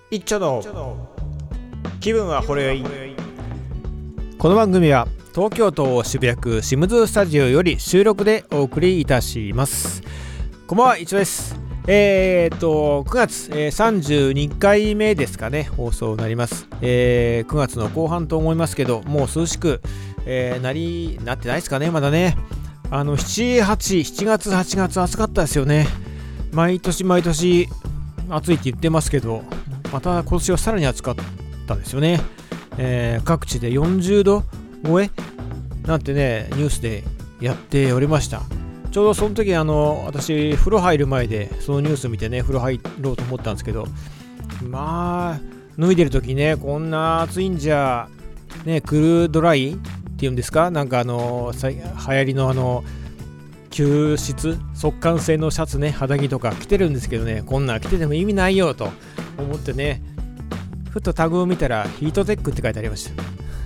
一丁の気分はほろ酔い。この番組は東京都渋谷区シムズスタジオより収録でお送りいたします。こんばんは、一丁です。9月、32回目ですかね、放送になります。9月の後半と思いますけど、もう涼しく、なってないですかね、まだね。7月8月暑かったですよね。毎年暑いって言ってますけど、また今年はさらに暑かったですよね。各地で40度超えなんてね、ニュースでやっておりました。ちょうどその時私風呂入る前でそのニュース見てね、風呂入ろうと思ったんですけど、まあ脱いでる時ね、こんな暑いんじゃね、クルードライっていうんですか、なんか流行りの吸湿速乾性のシャツね、肌着とか着てるんですけどね、こんな着てても意味ないよと思ってね、ふとタグを見たらヒートテックって書いてありました。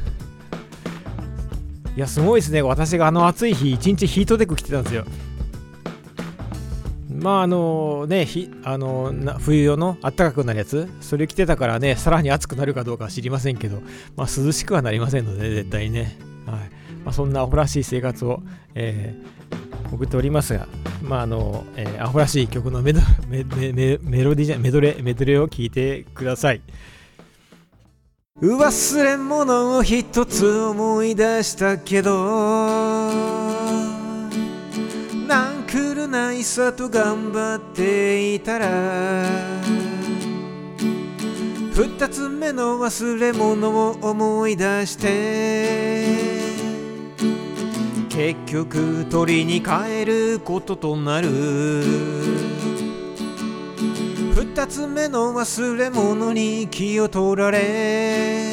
いや、すごいですね。私が暑い日一日ヒートテック着てたんですよ。まあ冬用のあったかくなるやつ、それ着てたからね、さらに暑くなるかどうかは知りませんけど、まあ涼しくはなりませんので、絶対にね。はい。そんなアホらしい生活を、送っておりますが、アホらしい曲のメドレーを聴いてください。忘れ物を一つ思い出したけど、なんくるないさと頑張っていたら、二つ目の忘れ物を思い出して、結局取りに帰ることとなる。二つ目の忘れ物に気を取られ、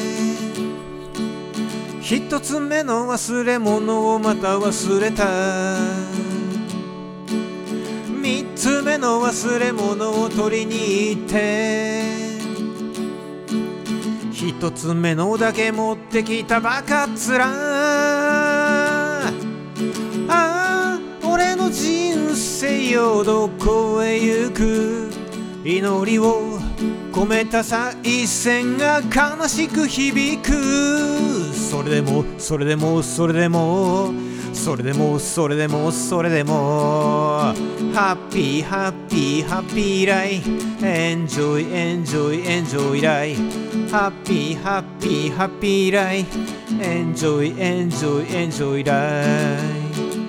一つ目の忘れ物をまた忘れた。三つ目の忘れ物を取りに行って、一つ目のだけ持ってきたバカっ面。俺の人生よ、どこへ行く。祈りを込めた再戦が悲しく響く。それでもハッピーライエンジョイライハッピーライエンジョイライ。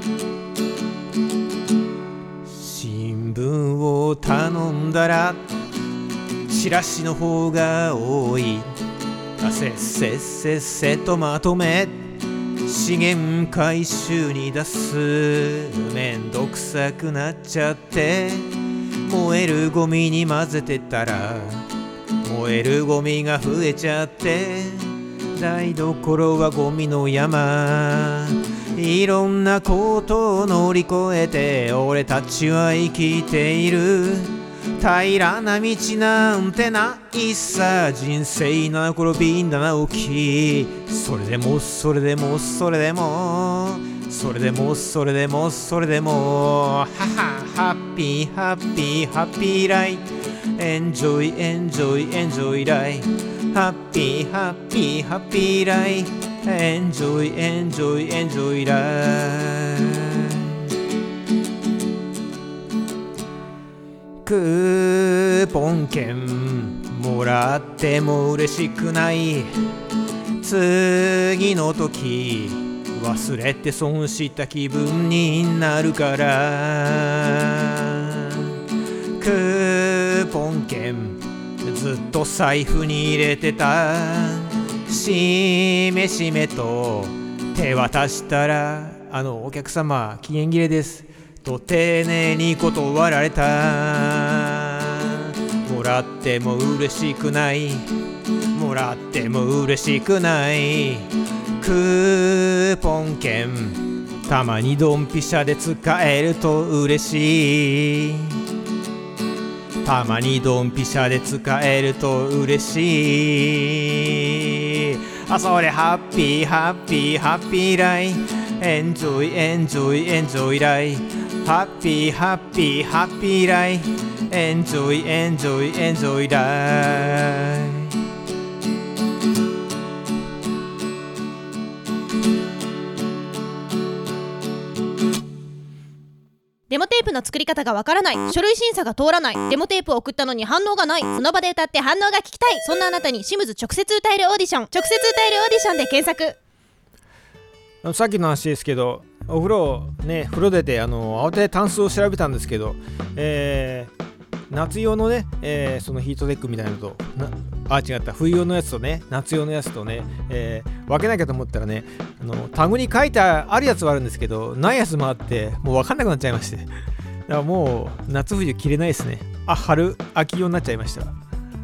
新聞を頼んだらチラシの方が多い。せっせとまとめ資源回収に出す。めんどくさくなっちゃって、燃えるゴミに混ぜてたら燃えるゴミが増えちゃって、台所はゴミの山。いろんなことを乗り越えて俺たちは生きている。平らな道なんてないさ、人生な転びんだな起き。それでもハッピーライエンジョイライハッピーライエンジョイライ。クーポン券もらっても嬉しくない。次の時忘れて損した気分になるから。クーポン券ずっと財布に入れてた。しめしめと手渡したら、お客様期限切れですと丁寧に断られた。もらっても嬉しくない。クーポン券たまにドンピシャで使えると嬉しい。それハッピーライエンジョイライハッピーライ Enjoy, enjoy, enjoy life。 デモテープの作り方がわからない、書類審査が通らない、デモテープを送ったのに反応がない、その場で歌って反応が聞きたい、そんなあなたにシムズ直接歌えるオーディション、直接歌えるオーディションで検索。 さっきの話ですけど、お風呂ね、風呂出て慌ててタンスを調べたんですけど、夏用のね、そのヒートテックみたいなのと違った冬用のやつとね、夏用のやつとね、分けなきゃと思ったらね、タグに書いてあるやつはあるんですけど、ないやつもあってもう分かんなくなっちゃいまして、だからもう夏冬着れないですね。春秋用になっちゃいました。はい。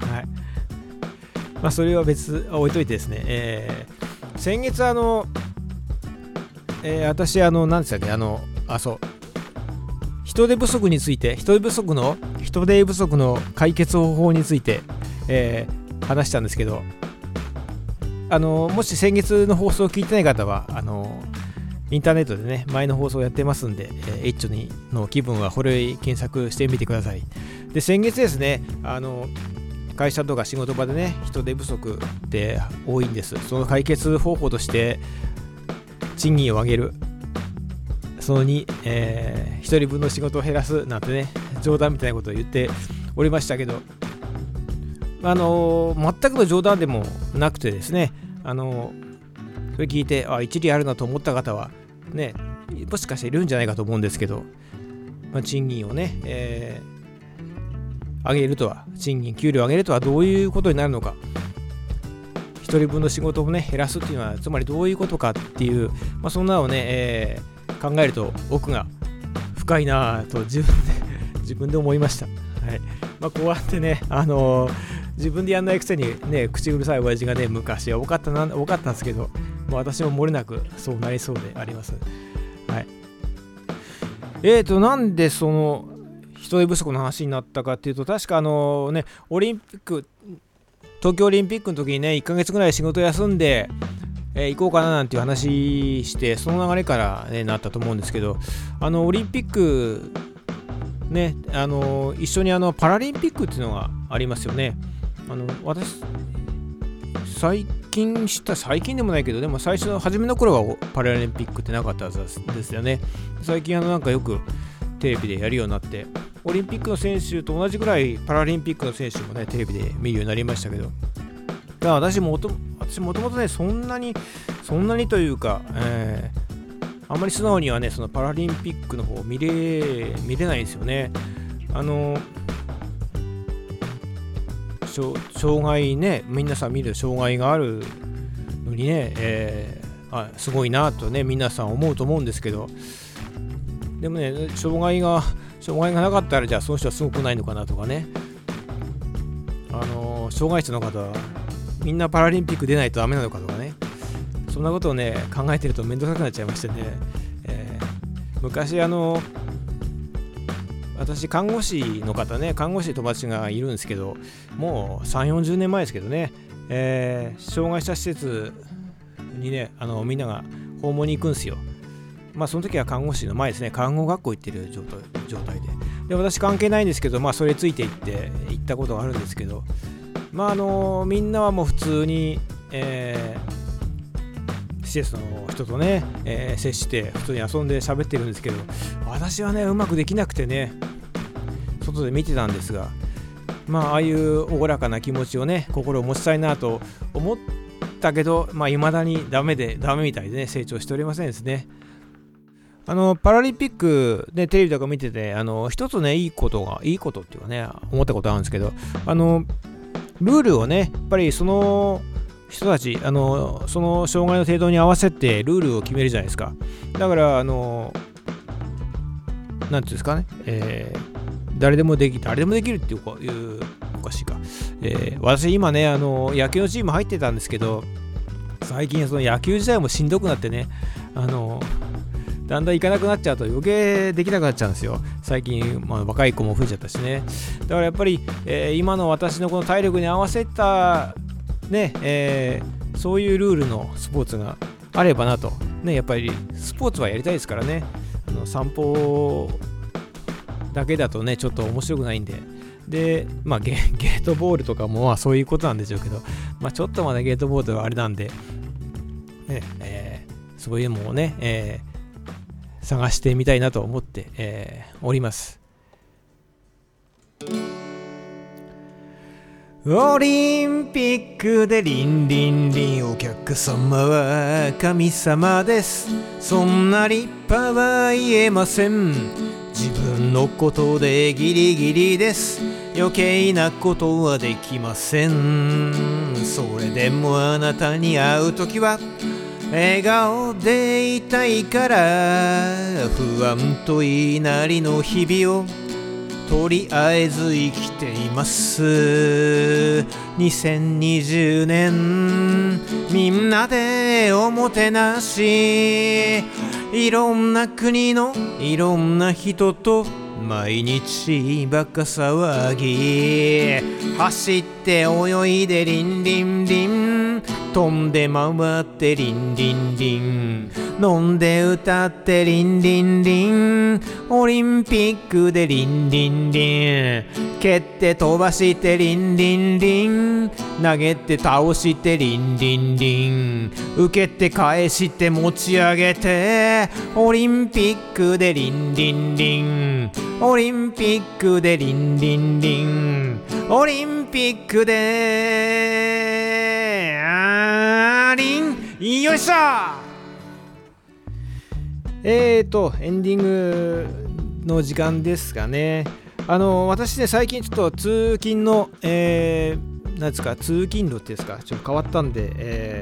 まあそれは別置いといてですね、先月私何でしたっけ、そう人手不足について、人手不足の解決方法について、話したんですけど、もし先月の放送を聞いてない方はインターネットでね、前の放送やってますんで、エッチョの気分はほろ酔い検索してみてください。で、先月ですね、会社とか仕事場でね、人手不足って多いんです。その解決方法として賃金を上げる、その2、1人分の仕事を減らすなんてね、冗談みたいなことを言っておりましたけど、全くの冗談でもなくてですね、それ聞いて一理あるなと思った方はね、もしかしているんじゃないかと思うんですけど、賃金をね、上げるとは、給料を上げるとはどういうことになるのか、一人分の仕事をね減らすっていうのはつまりどういうことかっていう、そんなのをね、考えると奥が深いなと自分で思いました。はい。こうやってね、自分でやんないくせにね、口うるさい親父がね、昔は多かったんですけど、私も漏れなくそうなりそうであります。はい。なんでその人手不足の話になったかっていうと、確かオリンピック、東京オリンピックの時にね、1ヶ月ぐらい仕事休んで、行こうかななんていう話して、その流れから、ね、なったと思うんですけど、オリンピックね、一緒にパラリンピックっていうのがありますよね。私最近でもないけど、でも初めの頃はパラリンピックってなかったはずですよね。最近なんかよくテレビでやるようになって、オリンピックの選手と同じぐらいパラリンピックの選手もね、テレビで見るようになりましたけど、だから私もともとね、そんなにというか、あんまり素直にはね、そのパラリンピックの方見れないんですよね。障害ね、皆さん見る障害があるのにね、すごいなとね、皆さん思うと思うんですけど、でもね、障害がなかったら、じゃあその人はすごくないのかなとかね、障害者の方はみんなパラリンピック出ないとダメなのかとかね、そんなことをね考えてると面倒くさくなっちゃいましてね、昔私看護師の友達がいるんですけど、もう3、40年前ですけどね、障害者施設にね、みんなが訪問に行くんですよ。その時は看護師の前ですね、看護学校行ってる状態で、私関係ないんですけど、それついて行ったことがあるんですけど、みんなはもう普通に、施設の人とね、接して普通に遊んで喋ってるんですけど、私はねうまくできなくてね、外で見てたんですが、ああいうおごらかな気持ちをね、心を持ちたいなと思ったけど、未だにダメみたいでね、成長しておりませんですね。パラリンピックでテレビとか見てて、一つね、いいことっていうかね、思ったことあるんですけど、ルールをね、やっぱりその人たち、その障害の程度に合わせてルールを決めるじゃないですか。だからなんていうんですかね、誰でもできるっていうおかしいか、私今ね、野球のチーム入ってたんですけど、最近その野球自体もしんどくなってね、だんだん行かなくなっちゃうと余計できなくなっちゃうんですよ。最近、若い子も増えちゃったしね。だからやっぱり、今の私のこの体力に合わせたね、そういうルールのスポーツがあればなとね、やっぱりスポーツはやりたいですからね。散歩だけだとね、ちょっと面白くないんで、 でゲートボールとかもそういうことなんでしょうけど、ちょっとまだゲートボールはあれなんで、そういうのもね、探してみたいなと思って、おります。オリンピックでリンリンリン、お客様は神様です。そんな立派は言えません。自分のことでギリギリです。余計なことはできません。それでもあなたに会うときは笑顔でいたいから、不安と言いなりの日々をとりあえず生きています。2020年みんなでおもてなし、いろんな国のいろんな人と毎日バカ騒ぎ、走って泳いでリンリンリン、飛んで回ってリンリンリン、飲んで歌ってリンリンリン、オリンピックでリンリンリン、蹴って飛ばしてリンリンリン、投げて倒してリンリンリン、受けて返して持ち上げて、オリンピックでリンリンリン、オリンピックでリンリンリン、オリンピックでリン、よいしょ。エンディングの時間ですかね。私ね、最近ちょっと通勤の、なんですか、通勤路っていうんですか、ちょっと変わったんで、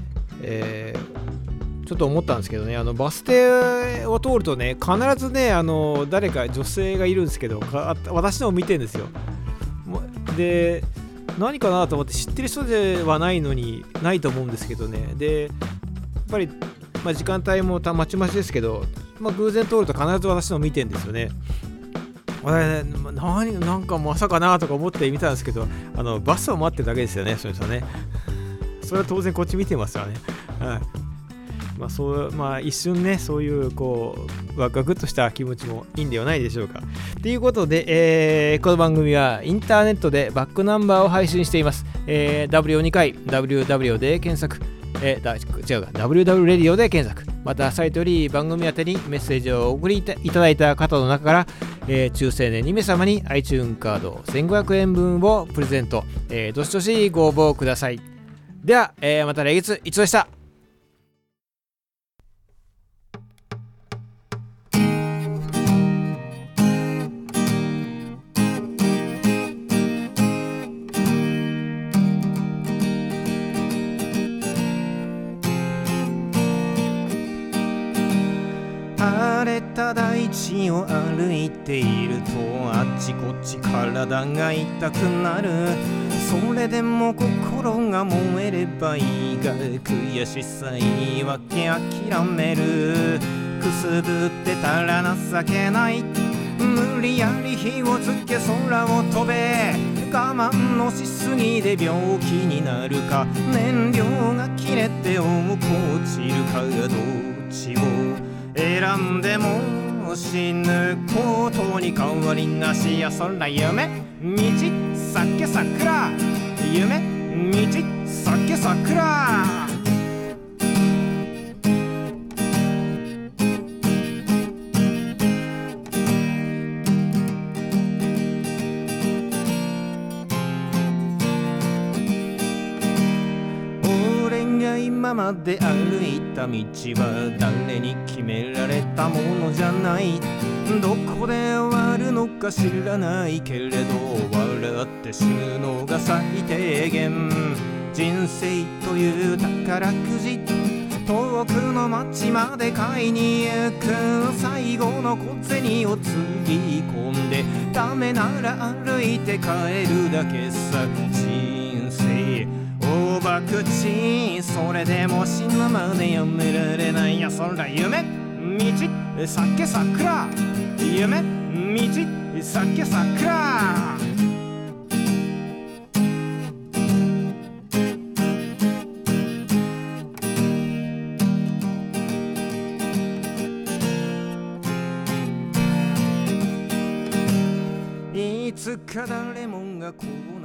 ちょっと思ったんですけどね、バス停を通るとね、必ずね、誰か女性がいるんですけど、私のを見てるんですよ。で、何かなと思って、知ってる人ではないのに、ないと思うんですけどね。で、やっぱり、時間帯もまちまちですけど、偶然通ると必ず私のを見てるんですよね。なんかまさかなとか思って見たんですけど、バスを待ってるだけですよね、そういう人ね。それは当然こっち見てますよね。一瞬ね、そういうワクワクっとした気持ちもいいんではないでしょうか。ということで、この番組はインターネットでバックナンバーを配信しています。W を2回 WW で検索、WW レディオで検索、またサイトより番組宛てにメッセージをお送りいただいた方の中から、抽選で2名様に iTunes カード1500円分をプレゼント、どしどしご応募ください。では、また来月いつでした。荒れた大地を歩いていると、あっちこっち体が痛くなる。それでも心が燃えればいいが、悔しさ言い訳諦める。くすぶってたら情けない、無理やり火をつけ空を飛べ。我慢のしすぎで病気になるか、燃料が切れて重く落ちるか、どっちを選んでも死ぬことに変わりなしや。そら夢道酒桜、夢道酒桜。今まで歩いた道は誰に決められたものじゃない。どこで終わるのか知らないけれど、笑って死ぬのが最低限。人生という宝くじ、遠くの町まで買いに行く。最後の小銭をつぎ込んで、ダメなら歩いて帰るだけさ。人生大博打、それでも死ぬまでやめられないや。そら夢道酒桜、夢道酒桜。いつかだレモンがこう